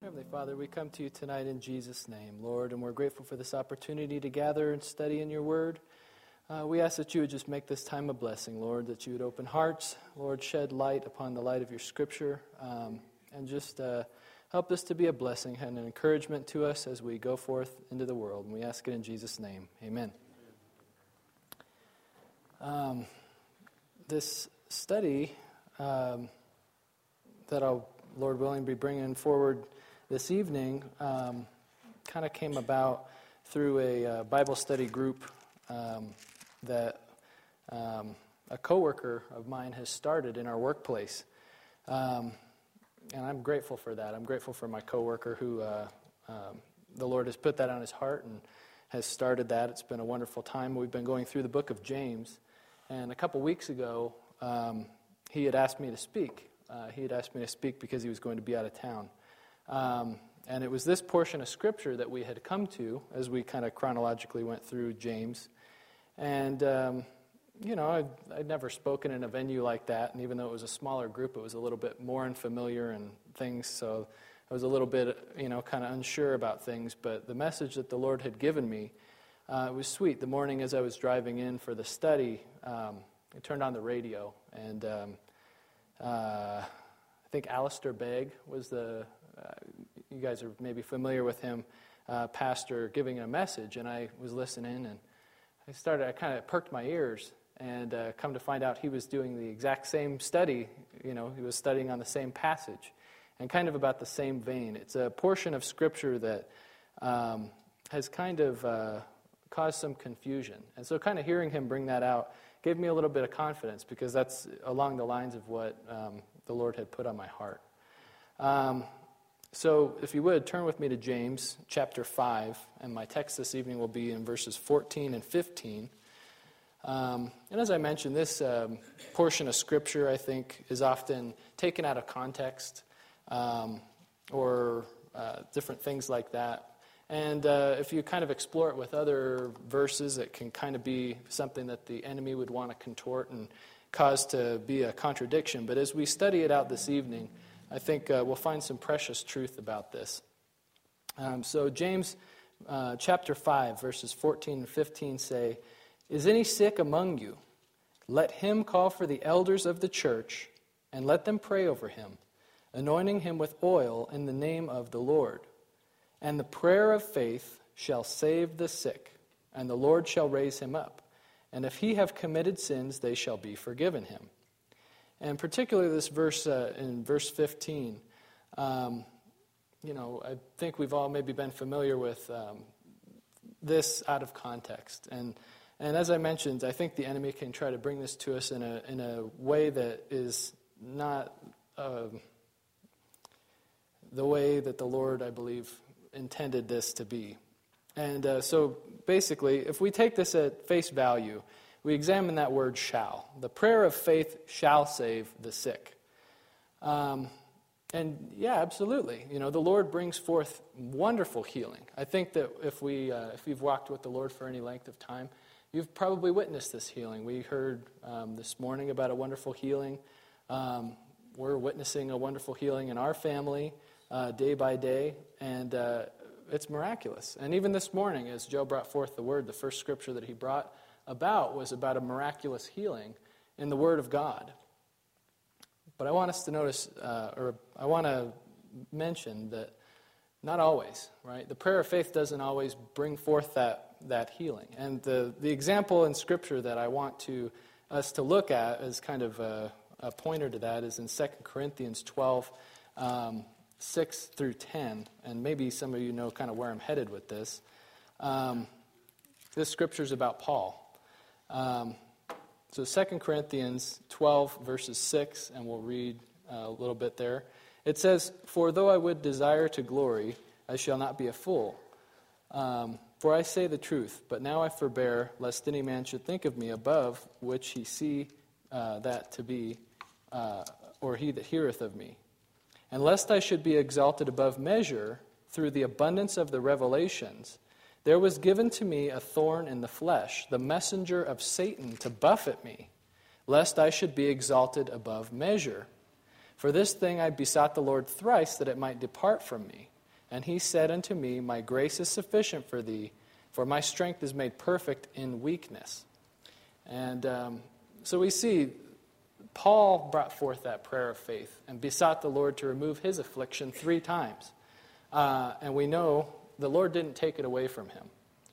Heavenly Father, we come to you tonight in Jesus' name, Lord, and we're grateful for this opportunity to gather and study in your word. We ask that you would just make this time a blessing, Lord, that you would open hearts, Lord, shed light upon the light of your scripture, and just help this to be a blessing and an encouragement to us as we go forth into the world. And we ask it in Jesus' name. Amen. This study that I'll, Lord willing, be bringing forward this evening kind of came about through a Bible study group that a coworker of mine has started in our workplace. And I'm grateful for that. I'm grateful for my coworker who the Lord has put that on his heart and has started that. It's been a wonderful time. We've been going through the book of James. And a couple weeks ago, he had asked me to speak. He had asked me to speak because he was going to be out of town. And it was this portion of Scripture that we had come to as we kind of chronologically went through James. And, I'd never spoken in a venue like that. And even though it was a smaller group, it was a little bit more unfamiliar and things. So I was a little bit, kind of unsure about things. But the message that the Lord had given me, it was sweet. The morning as I was driving in for the study, I turned on the radio. And I think Alistair Begg was you guys are maybe familiar with him, pastor giving a message, and I was listening, and I kind of perked my ears, and come to find out he was doing the exact same study. He was studying on the same passage, and kind of about the same vein. It's a portion of Scripture that has kind of caused some confusion, and so kind of hearing him bring that out gave me a little bit of confidence, because that's along the lines of what the Lord had put on my heart. So if you would, turn with me to James chapter 5, and my text this evening will be in verses 14 and 15. And as I mentioned, this portion of Scripture, I think, is often taken out of context or different things like that. And if you kind of explore it with other verses, it can kind of be something that the enemy would want to contort and cause to be a contradiction. But as we study it out this evening, I think we'll find some precious truth about this. So James chapter 5, verses 14 and 15 say, "Is any sick among you? Let him call for the elders of the church, and let them pray over him, anointing him with oil in the name of the Lord. And the prayer of faith shall save the sick, and the Lord shall raise him up. And if he have committed sins, they shall be forgiven him." And particularly this verse in verse 15, I think we've all maybe been familiar with this out of context. And as I mentioned, I think the enemy can try to bring this to us in a way that is not the way that the Lord, I believe, intended this to be. And so basically, if we take this at face value, we examine that word "shall." The prayer of faith shall save the sick. And yeah, absolutely. The Lord brings forth wonderful healing. I think that if you've walked with the Lord for any length of time, you've probably witnessed this healing. We heard this morning about a wonderful healing. We're witnessing a wonderful healing in our family day by day, and it's miraculous. And even this morning, as Joe brought forth the word, the first scripture that he brought was about a miraculous healing in the Word of God. But I want us to notice, or I want to mention that not always, right? The prayer of faith doesn't always bring forth that healing. And the example in Scripture that I want us to look at as kind of a pointer to that is in 2 Corinthians 12, 6 through 10. And maybe some of you know kind of where I'm headed with this. This Scripture is about Paul. So 2 Corinthians 12, verses 6, and we'll read a little bit there. It says, "For though I would desire to glory, I shall not be a fool. For I say the truth, but now I forbear, lest any man should think of me above which he see that to be, or he that heareth of me. And lest I should be exalted above measure through the abundance of the revelations, there was given to me a thorn in the flesh, the messenger of Satan to buffet me, lest I should be exalted above measure. For this thing I besought the Lord thrice, that it might depart from me. And he said unto me, My grace is sufficient for thee, for my strength is made perfect in weakness. And so we see Paul brought forth that prayer of faith and besought the Lord to remove his affliction 3 times. And we know the Lord didn't take it away from him.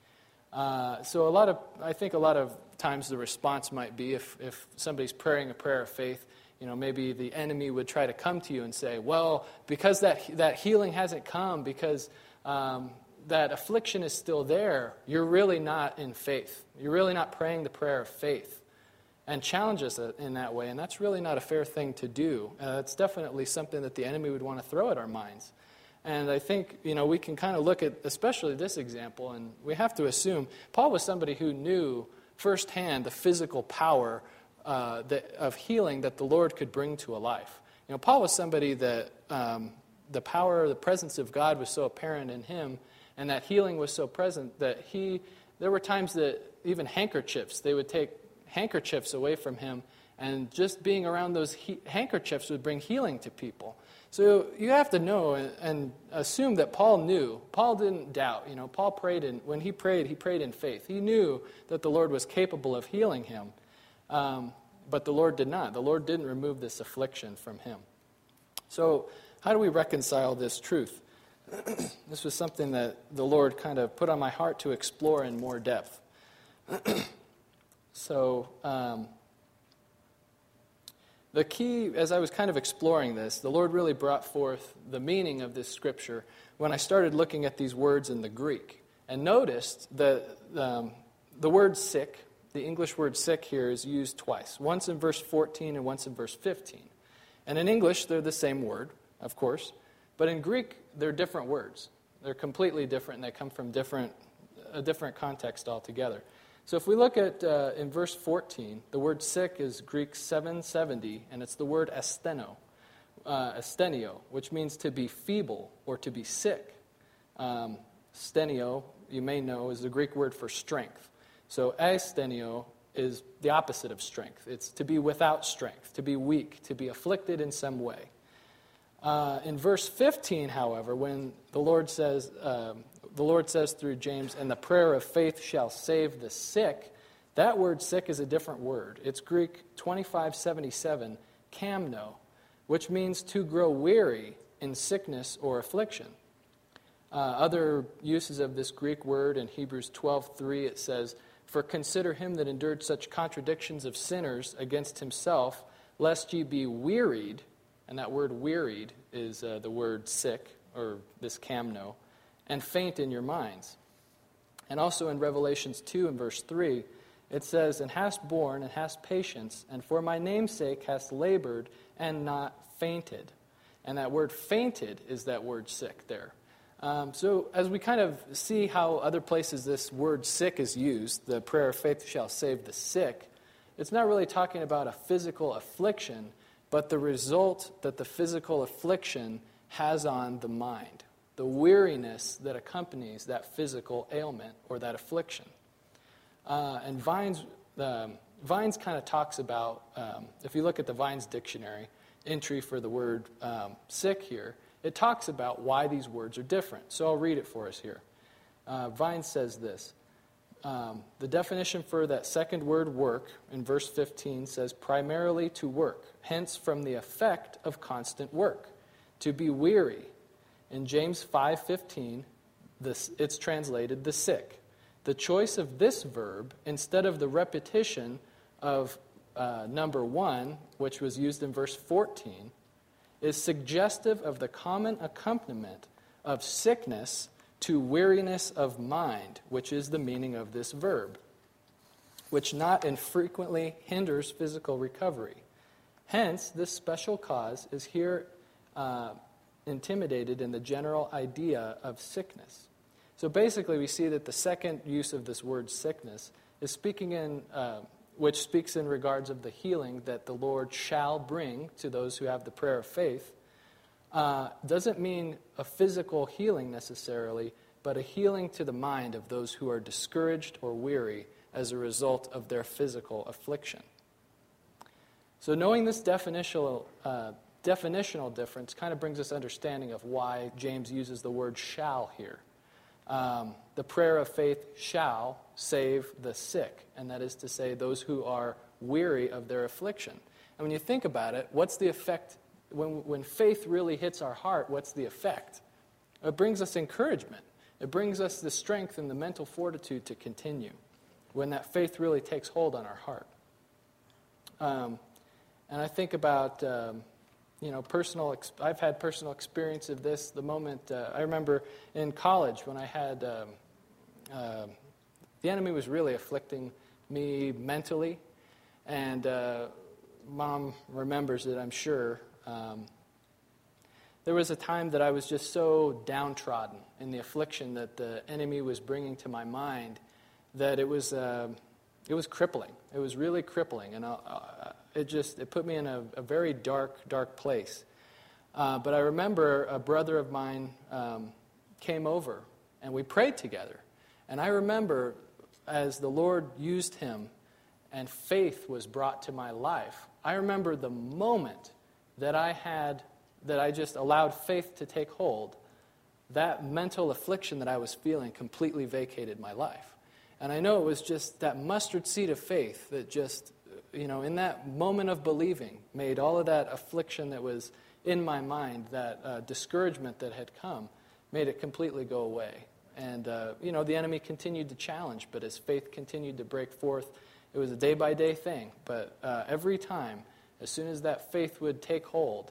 So I think a lot of times the response might be if somebody's praying a prayer of faith, maybe the enemy would try to come to you and say, well, because that healing hasn't come, because that affliction is still there, you're really not in faith. You're really not praying the prayer of faith. And challenge us in that way, and that's really not a fair thing to do. It's definitely something that the enemy would want to throw at our minds. And I think, we can kind of look at especially this example, and we have to assume Paul was somebody who knew firsthand the physical power of healing that the Lord could bring to a life. Paul was somebody that the power, the presence of God was so apparent in him, and that healing was so present that there were times that even handkerchiefs, they would take handkerchiefs away from him, and just being around those handkerchiefs would bring healing to people. So you have to know and assume that Paul knew. Paul didn't doubt. Paul prayed, when he prayed in faith. He knew that the Lord was capable of healing him, but the Lord did not. The Lord didn't remove this affliction from him. So how do we reconcile this truth? This was something that the Lord kind of put on my heart to explore in more depth. So the key, as I was kind of exploring this, the Lord really brought forth the meaning of this scripture when I started looking at these words in the Greek and noticed that the word sick, the English word sick here, is used twice, once in verse 14 and once in verse 15. And in English, they're the same word, of course, but in Greek, they're different words. They're completely different, and they come from a different context altogether. So if we look at, in verse 14, the word sick is Greek 770, and it's the word astheno, which means to be feeble or to be sick. Stenio, you may know, is the Greek word for strength. So asthenio is the opposite of strength. It's to be without strength, to be weak, to be afflicted in some way. In verse 15, however, when the Lord says through James, and the prayer of faith shall save the sick, that word sick is a different word. It's Greek 2577, kamno, which means to grow weary in sickness or affliction. Other uses of this Greek word in Hebrews 12:3, it says, For consider him that endured such contradictions of sinners against himself, lest ye be wearied. And that word wearied is the word sick, or this kamno, and faint in your minds. And also in Revelations 2 and verse 3, it says, And hast borne and hast patience, and for my name's sake hast labored and not fainted. And that word fainted is that word sick there. So as we kind of see how other places this word sick is used, the prayer of faith shall save the sick, it's not really talking about a physical affliction, but the result that the physical affliction has on the mind, the weariness that accompanies that physical ailment or that affliction. And Vines kind of talks about, if you look at the Vines dictionary entry for the word sick here, it talks about why these words are different. So I'll read it for us here. Vines says this. The definition for that second word, work, in verse 15 says primarily to work, hence from the effect of constant work, to be weary. In James 5:15, it's translated the sick. The choice of this verb, instead of the repetition of number 1, which was used in verse 14, is suggestive of the common accompaniment of sickness to weariness of mind, which is the meaning of this verb, which not infrequently hinders physical recovery. Hence, this special cause is here intimidated in the general idea of sickness. So basically, we see that the second use of this word sickness is speaking in, which speaks in regards of the healing that the Lord shall bring to those who have the prayer of faith, doesn't mean a physical healing necessarily, but a healing to the mind of those who are discouraged or weary as a result of their physical affliction. So knowing this definitional definitional difference kind of brings us understanding of why James uses the word shall here. The prayer of faith shall save the sick, and that is to say those who are weary of their affliction. And when you think about it, what's the effect? When faith really hits our heart, what's the effect? It brings us encouragement. It brings us the strength and the mental fortitude to continue when that faith really takes hold on our heart. And I think about, I've had personal experience of this. The moment, I remember in college when I had, the enemy was really afflicting me mentally. And Mom remembers it, I'm sure. There was a time that I was just so downtrodden in the affliction that the enemy was bringing to my mind that it was crippling. It was really crippling, and it put me in a very dark place. But I remember a brother of mine came over, and we prayed together. And I remember as the Lord used him and faith was brought to my life, I remember the moment that I just allowed faith to take hold, that mental affliction that I was feeling completely vacated my life. And I know it was just that mustard seed of faith that just, in that moment of believing, made all of that affliction that was in my mind, that discouragement that had come, made it completely go away. And, the enemy continued to challenge, but as faith continued to break forth, it was a day-by-day thing. But every time, as soon as that faith would take hold,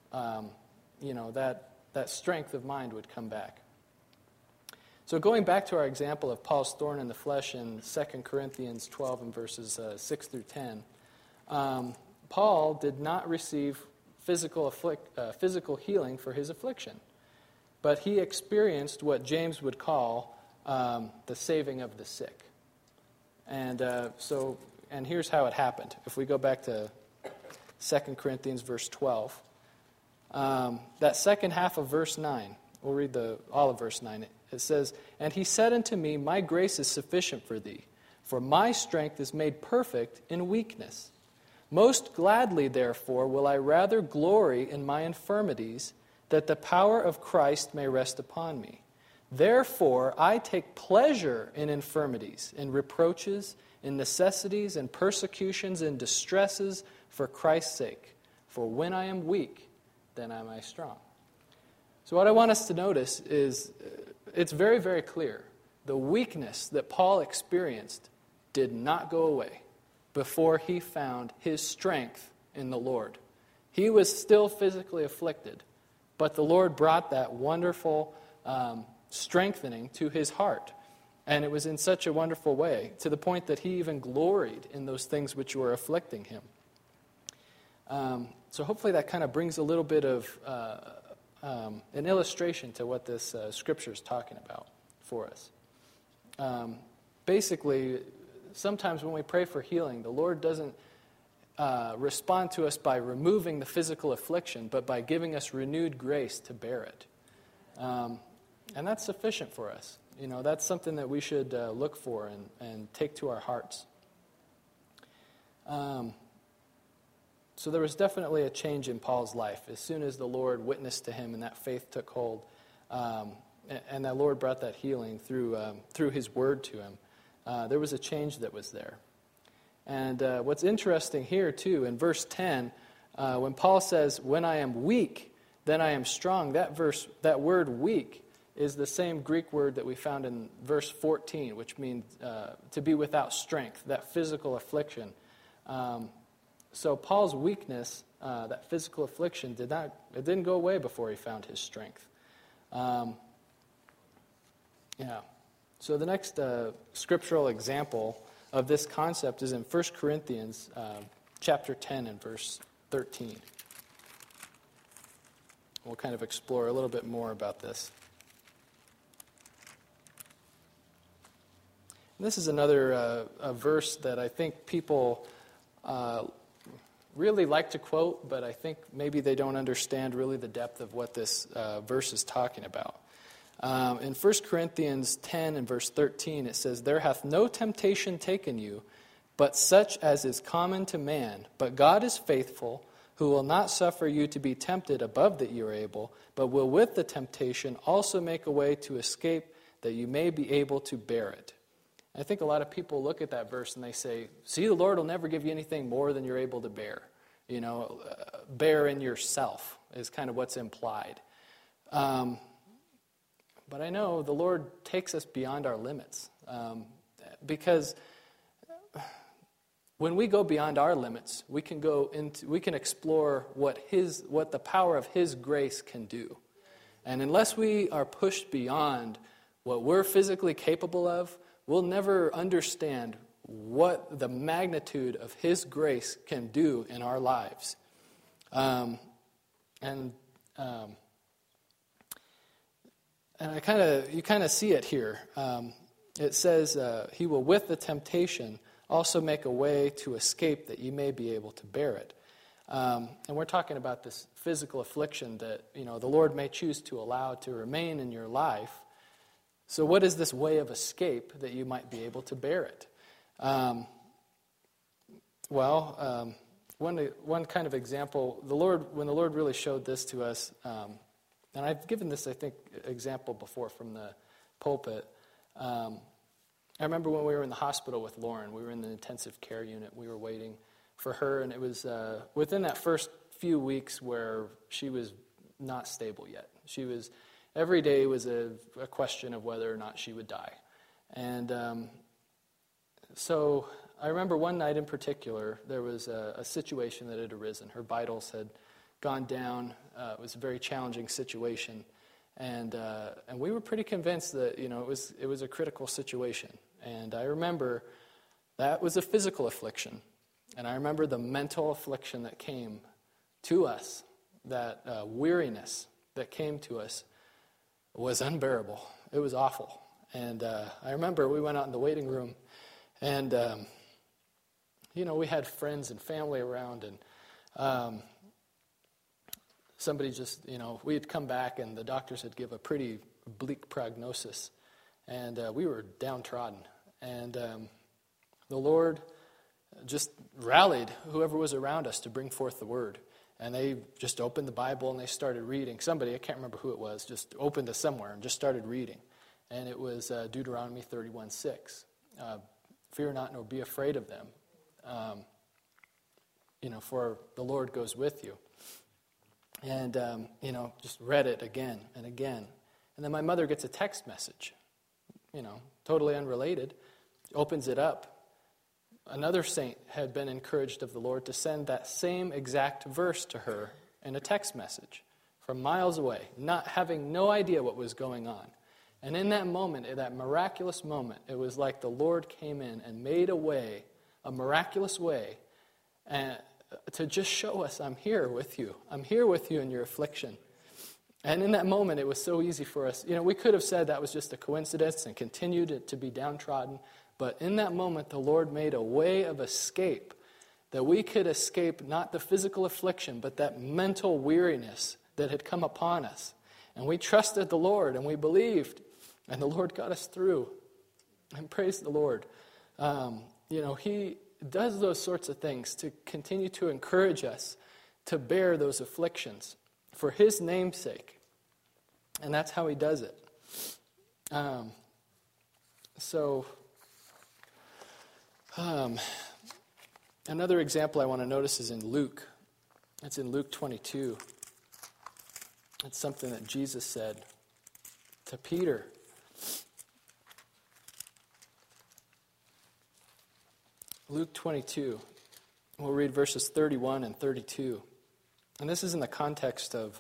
that strength of mind would come back. So going back to our example of Paul's thorn in the flesh in 2 Corinthians 12 and verses 6 through 10, Paul did not receive physical healing for his affliction, but he experienced what James would call the saving of the sick. And here's how it happened. If we go back to 2 Corinthians verse 12, that second half of verse 9, we'll read all of verse 9. It says, "And he said unto me, My grace is sufficient for thee, for my strength is made perfect in weakness. Most gladly, therefore, will I rather glory in my infirmities, that the power of Christ may rest upon me. Therefore, I take pleasure in infirmities, in reproaches, in necessities, in persecutions, in distresses, for Christ's sake. For when I am weak, then am I strong." So what I want us to notice is it's very, very clear. The weakness that Paul experienced did not go away before he found his strength in the Lord. He was still physically afflicted, but the Lord brought that wonderful strengthening to his heart. And it was in such a wonderful way, to the point that he even gloried in those things which were afflicting him. So hopefully that kind of brings a little bit of an illustration to what this scripture is talking about for us. Basically, sometimes when we pray for healing, the Lord doesn't respond to us by removing the physical affliction, but by giving us renewed grace to bear it. And that's sufficient for us. That's something that we should look for and take to our hearts. So there was definitely a change in Paul's life as soon as the Lord witnessed to him and that faith took hold, and that Lord brought that healing through His word to him. There was a change that was there. And what's interesting here too, in verse 10, when Paul says, "When I am weak, then I am strong," that word "weak" is the same Greek word that we found in verse 14, which means to be without strength, that physical affliction. So Paul's weakness, that physical affliction, didn't go away before he found his strength. So the next scriptural example of this concept is in 1 Corinthians chapter 10 and verse 13. We'll kind of explore a little bit more about this. And this is another a verse that I think people really like to quote, but I think maybe they don't understand really the depth of what this verse is talking about. In 1 Corinthians 10 and verse 13, it says, "There hath no temptation taken you, but such as is common to man. But God is faithful, who will not suffer you to be tempted above that you are able, but will with the temptation also make a way to escape that you may be able to bear it. I think a lot of people look at that verse and they say, see, the Lord will never give you anything more than you're able to bear. Bear in yourself is kind of what's implied. But I know the Lord takes us beyond our limits. Because when we go beyond our limits, we can explore what the power of His grace can do. And unless we are pushed beyond what we're physically capable of, we'll never understand what the magnitude of His grace can do in our lives. And you kind of see it here. It says, He will with the temptation also make a way to escape that you may be able to bear it. And we're talking about this physical affliction that the Lord may choose to allow to remain in your life. So what is this way of escape that you might be able to bear it? One kind of example, when the Lord really showed this to us, and I've given this, I think, example before from the pulpit. I remember when we were in the hospital with Lauren. We were in the intensive care unit. We were waiting for her, and it was within that first few weeks where she was not stable yet. Every day was a question of whether or not she would die. And so I remember one night in particular, there was a situation that had arisen. Her vitals had gone down. It was a very challenging situation. And we were pretty convinced that, it was a critical situation. And I remember that was a physical affliction. And I remember the mental affliction that came to us, that weariness that came to us was unbearable. It was awful. And I remember we went out in the waiting room, and, we had friends and family around, and somebody just, we had come back, and the doctors had given a pretty bleak prognosis, and we were downtrodden. And the Lord just rallied whoever was around us to bring forth the word. And they just opened the Bible and they started reading. Somebody, I can't remember who it was, just opened to somewhere and just started reading. And it was Deuteronomy 31:6. Fear not nor be afraid of them. For the Lord goes with you. And, just read it again and again. And then my mother gets a text message, totally unrelated, opens it up. Another saint had been encouraged of the Lord to send that same exact verse to her in a text message from miles away, having no idea what was going on. And in that moment, in that miraculous moment, it was like the Lord came in and made a way, a miraculous way, and to just show us, I'm here with you. I'm here with you in your affliction. And in that moment, it was so easy for us. We could have said that was just a coincidence and continued to be downtrodden. But in that moment, the Lord made a way of escape, that we could escape not the physical affliction, but that mental weariness that had come upon us. And we trusted the Lord, and we believed, and the Lord got us through. And praise the Lord. He does those sorts of things to continue to encourage us to bear those afflictions for His name's sake. And that's how He does it. Another example I want to notice is in Luke. It's in Luke 22. It's something that Jesus said to Peter. Luke 22. We'll read verses 31 and 32. And this is in the context of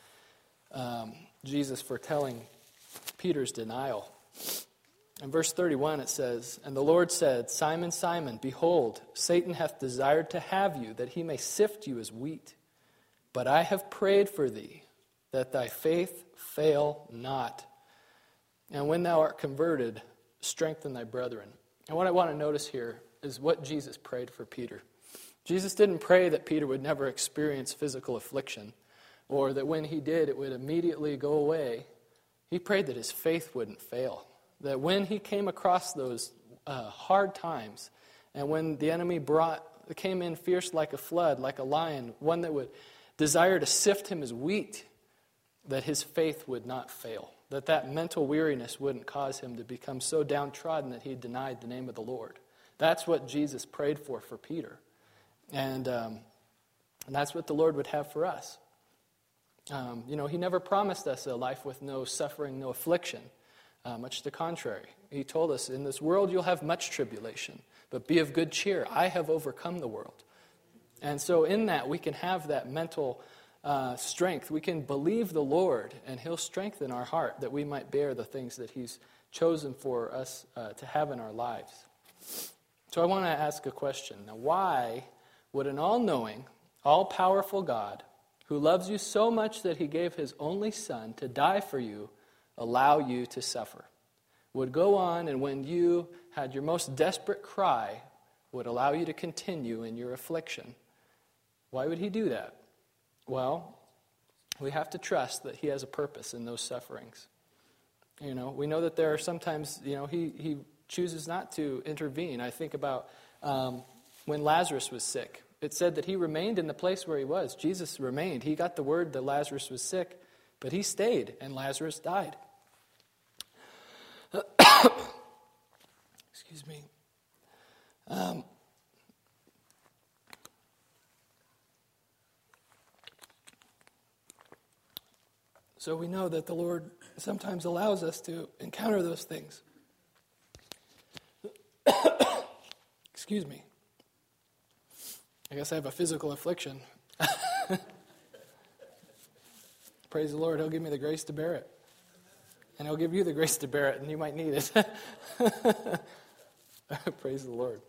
Jesus foretelling Peter's denial. In verse 31 it says, "And the Lord said, Simon, Simon, behold, Satan hath desired to have you, that he may sift you as wheat. But I have prayed for thee, that thy faith fail not. And when thou art converted, strengthen thy brethren." And what I want to notice here is what Jesus prayed for Peter. Jesus didn't pray that Peter would never experience physical affliction, or that when he did, it would immediately go away. He prayed that his faith wouldn't fail. That when he came across those hard times, and when the enemy brought that came in fierce like a flood, like a lion, one that would desire to sift him as wheat, that his faith would not fail, that mental weariness wouldn't cause him to become so downtrodden that he denied the name of the Lord. That's what Jesus prayed for Peter. And that's what the Lord would have for us. He never promised us a life with no suffering, no affliction. Much to the contrary. He told us, in this world you'll have much tribulation, but be of good cheer. I have overcome the world. And so in that, we can have that mental strength. We can believe the Lord, and He'll strengthen our heart that we might bear the things that He's chosen for us to have in our lives. So I want to ask a question. Now, why would an all-knowing, all-powerful God, who loves you so much that He gave His only Son to die for you, allow you to suffer? Would go on, and when you had your most desperate cry, would allow you to continue in your affliction? Why would He do that? Well, we have to trust that He has a purpose in those sufferings. We know that there are sometimes, He chooses not to intervene. I think about when Lazarus was sick. It said that He remained in the place where He was. Jesus remained. He got the word that Lazarus was sick, but He stayed, and Lazarus died. Excuse me. So we know that the Lord sometimes allows us to encounter those things. Excuse me. I guess I have a physical affliction. Praise the Lord, He'll give me the grace to bear it. And He'll give you the grace to bear it, and you might need it. Praise the Lord.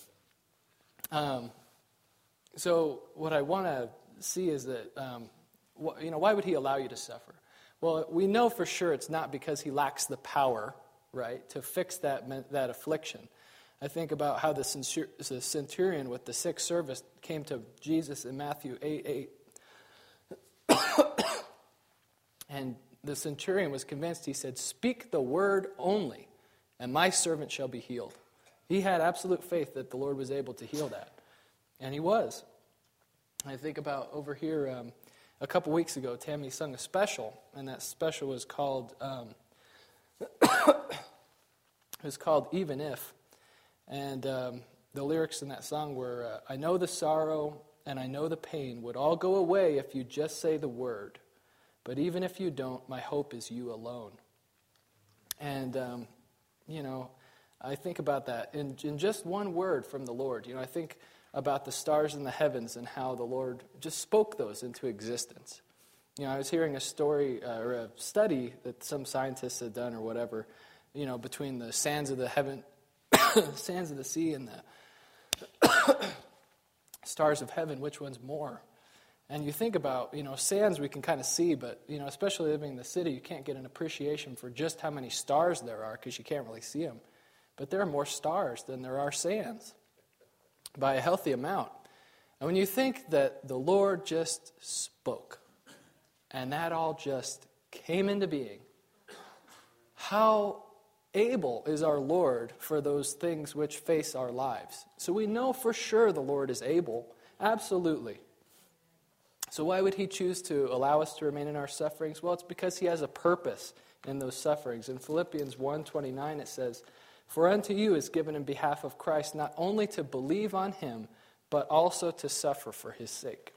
So what I want to see is that, why would He allow you to suffer? Well, we know for sure it's not because He lacks the power, right, to fix that affliction. I think about how the centurion with the sick servant came to Jesus in Matthew 8:8. And the centurion was convinced. He said, "Speak the word only, and my servant shall be healed." He had absolute faith that the Lord was able to heal that. And He was. I think about over here, a couple weeks ago, Tammy sung a special, and that special was called Even If. And the lyrics in that song were, "I know the sorrow and I know the pain would all go away if you just say the word. But even if you don't, my hope is you alone." And, I think about that in just one word from the Lord. I think about the stars in the heavens and how the Lord just spoke those into existence. I was hearing a story or a study that some scientists had done or whatever, between the sands of the heaven, sands of the sea and the stars of heaven, which one's more? And you think about, sands we can kind of see, but, especially living in the city, you can't get an appreciation for just how many stars there are because you can't really see them. But there are more stars than there are sands by a healthy amount. And when you think that the Lord just spoke and that all just came into being, how able is our Lord for those things which face our lives? So we know for sure the Lord is able, absolutely. So why would He choose to allow us to remain in our sufferings? Well, it's because He has a purpose in those sufferings. In Philippians 1:29 it says, "For unto you is given in behalf of Christ not only to believe on Him, but also to suffer for His sake."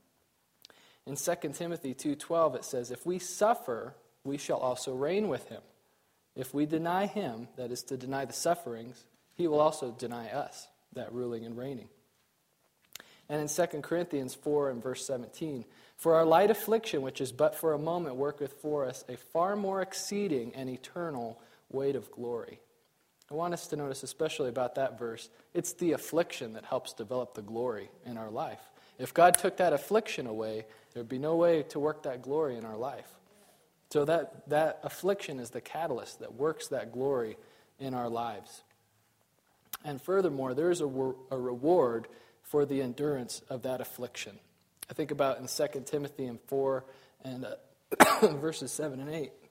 In 2 Timothy 2:12 it says, "If we suffer, we shall also reign with Him. If we deny Him," that is to deny the sufferings, He will also deny us, that ruling and reigning. And in 2 Corinthians 4 and verse 17, "For our light affliction, which is but for a moment, worketh for us a far more exceeding and eternal weight of glory." I want us to notice especially about that verse, it's the affliction that helps develop the glory in our life. If God took that affliction away, there would be no way to work that glory in our life. So that affliction is the catalyst that works that glory in our lives. And furthermore, there is a reward for the endurance of that affliction. I think about in 2 Timothy 4 and verses 7 and 8.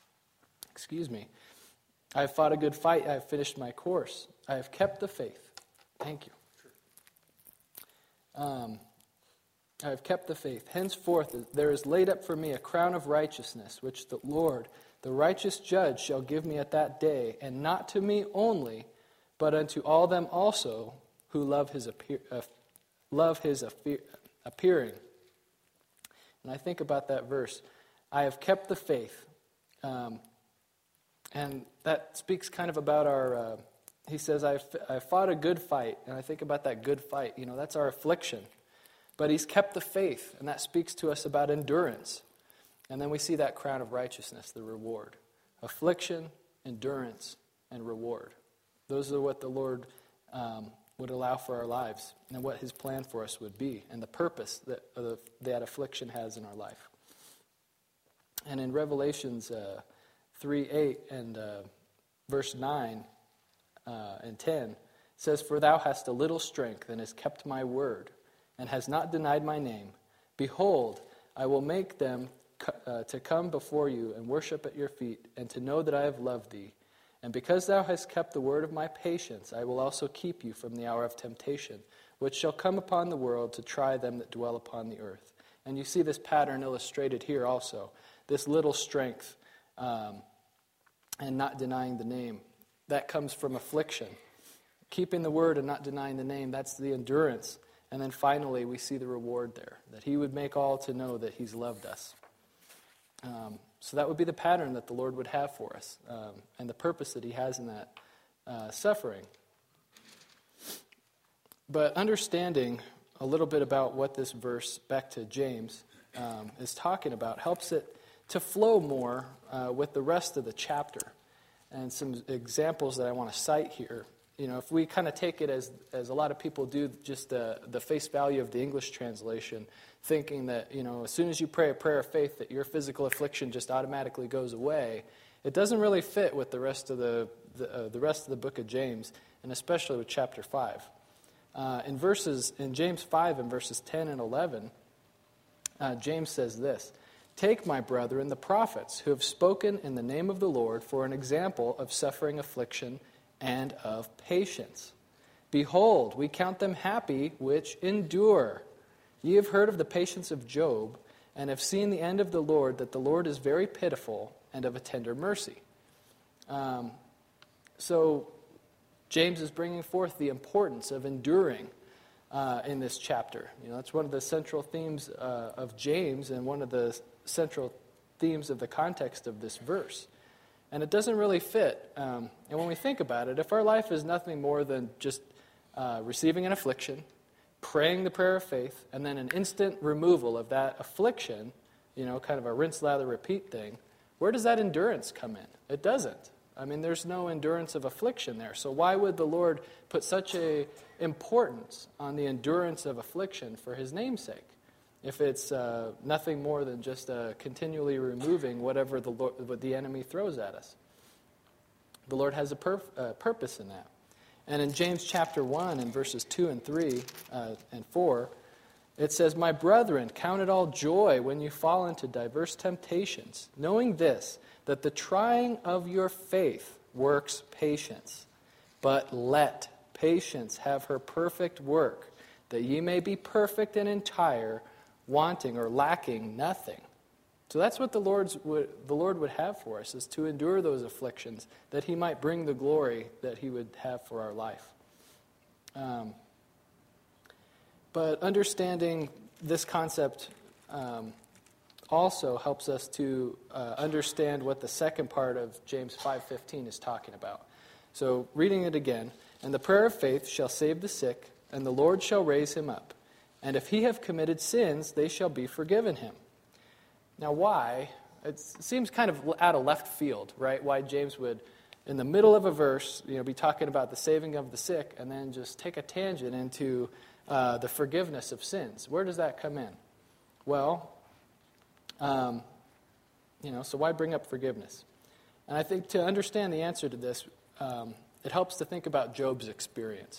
Excuse me. "I have fought a good fight. I have finished my course. I have kept the faith. Thank you. I have kept the faith. Henceforth there is laid up for me a crown of righteousness, which the Lord, the righteous judge, shall give me at that day, and not to me only, but unto all them also who love his appearing. And I think about that verse. I have kept the faith. And that speaks kind of about our, he says, I fought a good fight. And I think about that good fight. That's our affliction. But he's kept the faith. And that speaks to us about endurance. And then we see that crown of righteousness, the reward. Affliction, endurance, and reward. Those are what the Lord would allow for our lives and what his plan for us would be and the purpose that affliction has in our life. And in Revelations 3:8 and verse 9 and 10, it says, For thou hast a little strength and hast kept my word and hast not denied my name. Behold, I will make them to come before you and worship at your feet and to know that I have loved thee. And because thou hast kept the word of my patience, I will also keep you from the hour of temptation, which shall come upon the world to try them that dwell upon the earth. And you see this pattern illustrated here also. This little strength and not denying the name. That comes from affliction. Keeping the word and not denying the name, that's the endurance. And then finally we see the reward there, that he would make all to know that he's loved us. So that would be the pattern that the Lord would have for us, and the purpose that he has in that suffering. But understanding a little bit about what this verse, back to James, is talking about, helps it to flow more with the rest of the chapter. And some examples that I want to cite here. If we kind of take it as a lot of people do, just the face value of the English translation, thinking that, as soon as you pray a prayer of faith that your physical affliction just automatically goes away, it doesn't really fit with the rest of the rest of the book of James, and especially with chapter 5. In James 5 and verses 10 and 11, James says this, Take, my brethren, the prophets who have spoken in the name of the Lord for an example of suffering, affliction, and of patience. Behold, we count them happy which endure. Ye have heard of the patience of Job, and have seen the end of the Lord, that the Lord is very pitiful and of a tender mercy. So James is bringing forth the importance of enduring in this chapter. That's one of the central themes of James, and one of the central themes of the context of this verse. And it doesn't really fit. And when we think about it, if our life is nothing more than just receiving an affliction, praying the prayer of faith, and then an instant removal of that affliction, kind of a rinse, lather, repeat thing, where does that endurance come in? It doesn't. There's no endurance of affliction there. So why would the Lord put such a importance on the endurance of affliction for his name's sake, if it's nothing more than just continually removing whatever what the enemy throws at us? The Lord has a purpose in that. And in James chapter 1 and verses 2 and 3 and 4, it says, My brethren, count it all joy when you fall into diverse temptations, knowing this, that the trying of your faith works patience. But let patience have her perfect work, that ye may be perfect and entire, wanting or lacking nothing. So that's what the Lord would have for us, is to endure those afflictions, that he might bring the glory that he would have for our life. But understanding this concept also helps us to understand what the second part of James 5:15 is talking about. So reading it again, And the prayer of faith shall save the sick, and the Lord shall raise him up. And if he have committed sins, they shall be forgiven him. Now why? It seems kind of out of left field, right? Why James would, in the middle of a verse, be talking about the saving of the sick, and then just take a tangent into the forgiveness of sins. Where does that come in? Well, so why bring up forgiveness? And I think to understand the answer to this, it helps to think about Job's experience.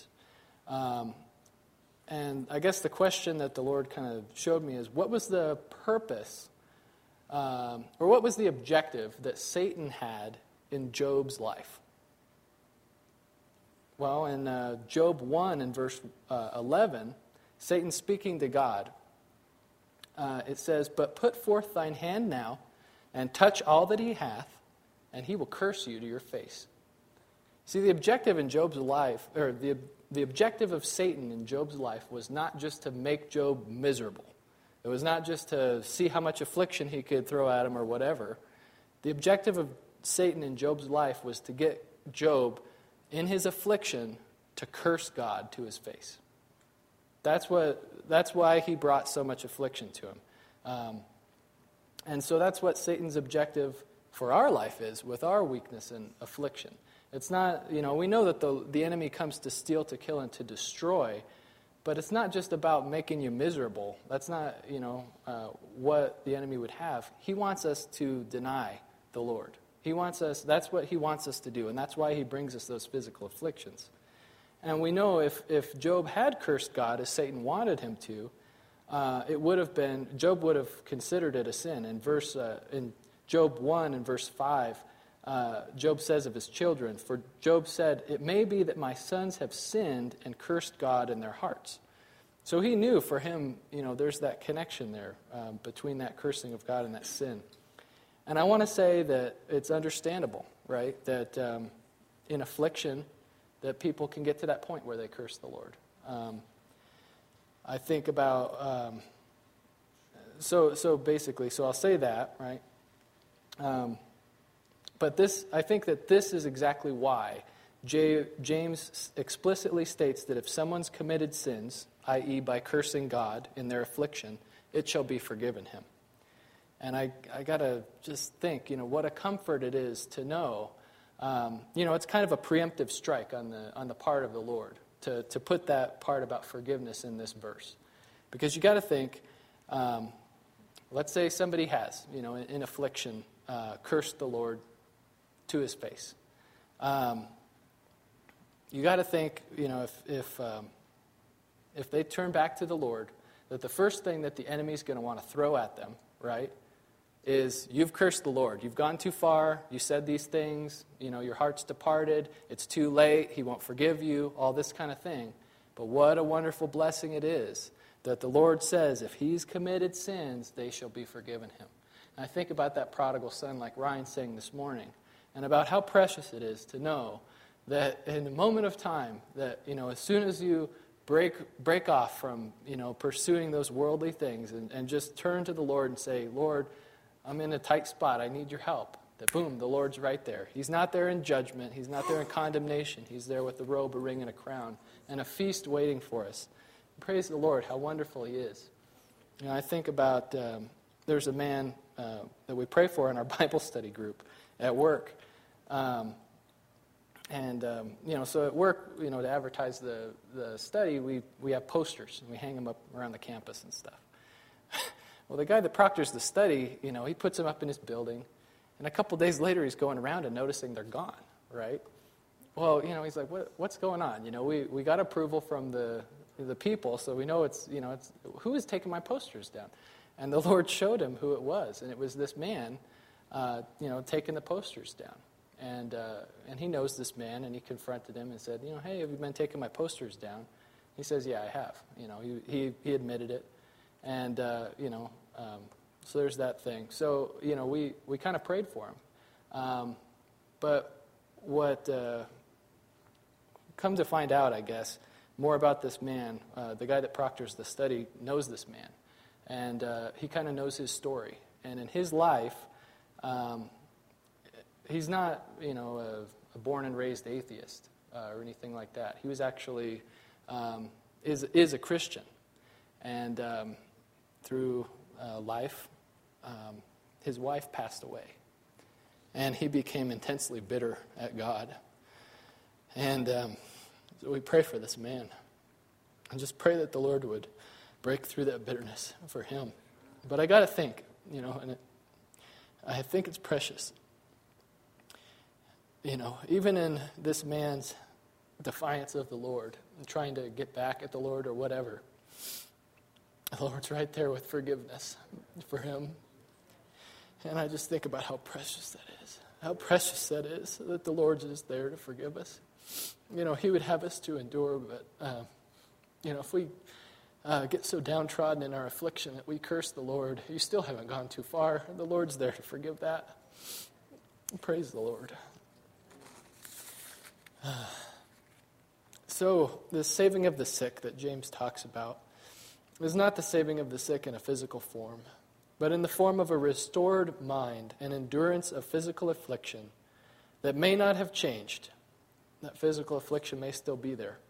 And I guess the question that the Lord kind of showed me is, what was the purpose, or what was the objective that Satan had in Job's life? Well, in Job 1 and verse 11, Satan speaking to God, it says, "But put forth thine hand now, and touch all that he hath, and he will curse you to your face." See, the objective in Job's life, or the objective of Satan in Job's life was not just to make Job miserable. It was not just to see how much affliction he could throw at him or whatever. The objective of Satan in Job's life was to get Job, in his affliction, to curse God to his face. That's why he brought so much affliction to him. And so that's what Satan's objective for our life is, with our weakness and affliction. It's not, we know that the enemy comes to steal, to kill, and to destroy, but it's not just about making you miserable. That's not, what the enemy would have. He wants us to deny the Lord. That's what he wants us to do, and that's why he brings us those physical afflictions. And we know if Job had cursed God as Satan wanted him to, Job would have considered it a sin. In Job 1 and verse 5, Job says of his children, "For Job said, it may be that my sons have sinned and cursed God in their hearts." So he knew for him, there's that connection there between that cursing of God and that sin. And I want to say that it's understandable, right, that in affliction, that people can get to that point where they curse the Lord. I think about, so I'll say that, right? But I think that this is exactly why James explicitly states that if someone's committed sins, i.e. by cursing God in their affliction, it shall be forgiven him. And I got to just think, what a comfort it is to know, it's kind of a preemptive strike on the part of the Lord to put that part about forgiveness in this verse. Because you got to think, let's say somebody has, in affliction, cursed the Lord to his face. You got to think, if they turn back to the Lord, that the first thing that the enemy's going to want to throw at them, right, is you've cursed the Lord. You've gone too far. You said these things. Your heart's departed. It's too late. He won't forgive you. All this kind of thing. But what a wonderful blessing it is that the Lord says if he's committed sins, they shall be forgiven him. And I think about that prodigal son like Ryan sang this morning, and about how precious it is to know that in a moment of time, that, as soon as you break off from, pursuing those worldly things and just turn to the Lord and say, Lord, I'm in a tight spot. I need your help. That boom, the Lord's right there. He's not there in judgment. He's not there in condemnation. He's there with a robe, a ring, and a crown, and a feast waiting for us. Praise the Lord, how wonderful he is. I think about, there's a man that we pray for in our Bible study group at work. So at work, to advertise the study, we have posters, and we hang them up around the campus and stuff. Well, the guy that proctors the study, he puts them up in his building, and a couple days later he's going around and noticing they're gone, right? Well, he's like, what's going on? We got approval from the people, so we know it's who is taking my posters down? And the Lord showed him who it was, and it was this man, taking the posters down. And he knows this man, and he confronted him and said, hey, have you been taking my posters down? He says, yeah, I have. He admitted it. And, so there's that thing. So, we kind of prayed for him. But what, come to find out, I guess, more about this man, the guy that proctors the study knows this man. And he kind of knows his story. And in his life, he's not, a born and raised atheist or anything like that. He was actually, is a Christian. And through life, his wife passed away. And he became intensely bitter at God. And so we pray for this man. And just pray that the Lord would break through that bitterness for him. But I got to think, and I think it's precious. Even in this man's defiance of the Lord, and trying to get back at the Lord or whatever, the Lord's right there with forgiveness for him. And I just think about how precious that is. How precious that is, that the Lord's just there to forgive us. He would have us to endure, but, if we get so downtrodden in our affliction that we curse the Lord, you still haven't gone too far. The Lord's there to forgive that. Praise the Lord. So, the saving of the sick that James talks about is not the saving of the sick in a physical form, but in the form of a restored mind and endurance of physical affliction that may not have changed. That physical affliction may still be there.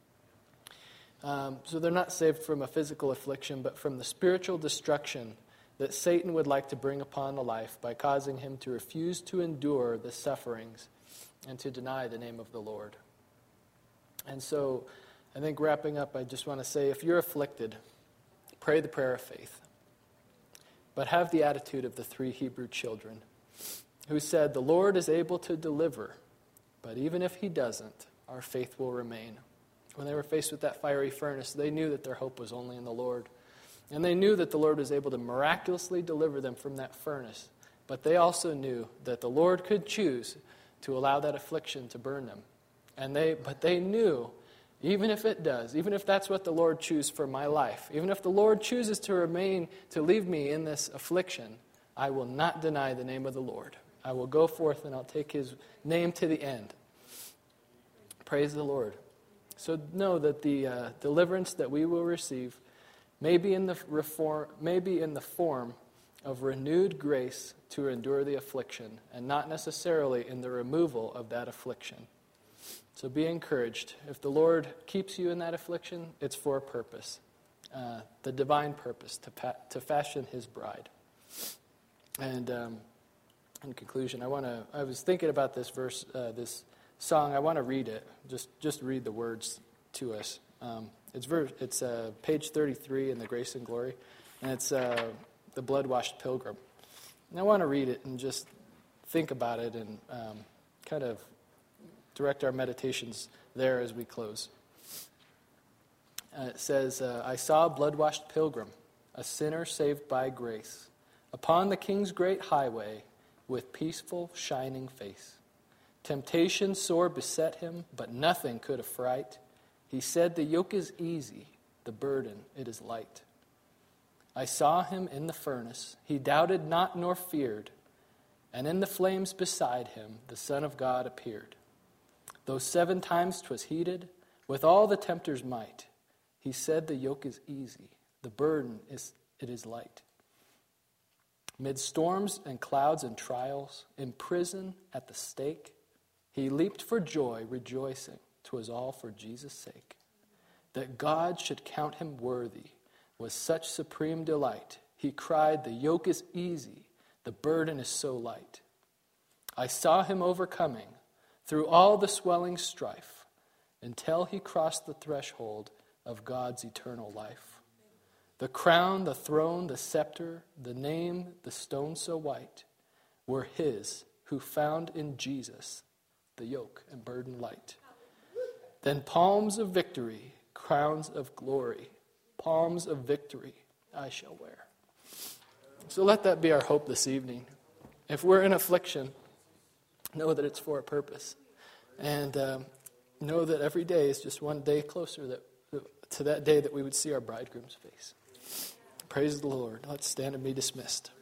So they're not saved from a physical affliction, but from the spiritual destruction that Satan would like to bring upon the life by causing him to refuse to endure the sufferings and to deny the name of the Lord. And so, I think wrapping up, I just want to say, if you're afflicted, pray the prayer of faith. But have the attitude of the 3 Hebrew children who said, "The Lord is able to deliver, but even if he doesn't, our faith will remain." When they were faced with that fiery furnace, they knew that their hope was only in the Lord. And they knew that the Lord was able to miraculously deliver them from that furnace. But they also knew that the Lord could choose to allow that affliction to burn them. But they knew, even if it does, even if that's what the Lord chooses for my life, even if the Lord chooses to leave me in this affliction, I will not deny the name of the Lord. I will go forth and I'll take his name to the end. Praise the Lord. So know that the deliverance that we will receive may be in the form of renewed grace to endure the affliction, and not necessarily in the removal of that affliction. So be encouraged. If the Lord keeps you in that affliction, it's for a purpose, the divine purpose, to fashion his bride. And in conclusion, I was thinking about this verse, this song. I want to read it. Just read the words to us. It's page 33 in the Grace and Glory, and it's the blood-washed pilgrim. And I want to read it and just think about it and kind of direct our meditations there as we close. It says, "I saw a blood-washed pilgrim, a sinner saved by grace, upon the King's great highway with peaceful, shining face. Temptation sore beset him, but nothing could affright. He said, 'The yoke is easy, the burden it is light.' I saw him in the furnace, he doubted not nor feared, and in the flames beside him the Son of God appeared. Though 7 times 'twas heated, with all the tempter's might, he said, 'The yoke is easy, the burden it is light.' Mid storms and clouds and trials, in prison at the stake, he leaped for joy, rejoicing, 'twas all for Jesus' sake. That God should count him worthy was such supreme delight. He cried, 'The yoke is easy, the burden is so light.' I saw him overcoming through all the swelling strife, until he crossed the threshold of God's eternal life. The crown, the throne, the scepter, the name, the stone so white, were his who found in Jesus the yoke and burden light. Then palms of victory, crowns of glory, palms of victory I shall wear." So let that be our hope this evening. If we're in affliction, know that it's for a purpose. And know that every day is just one day closer to that day that we would see our bridegroom's face. Praise the Lord. Let's stand and be dismissed.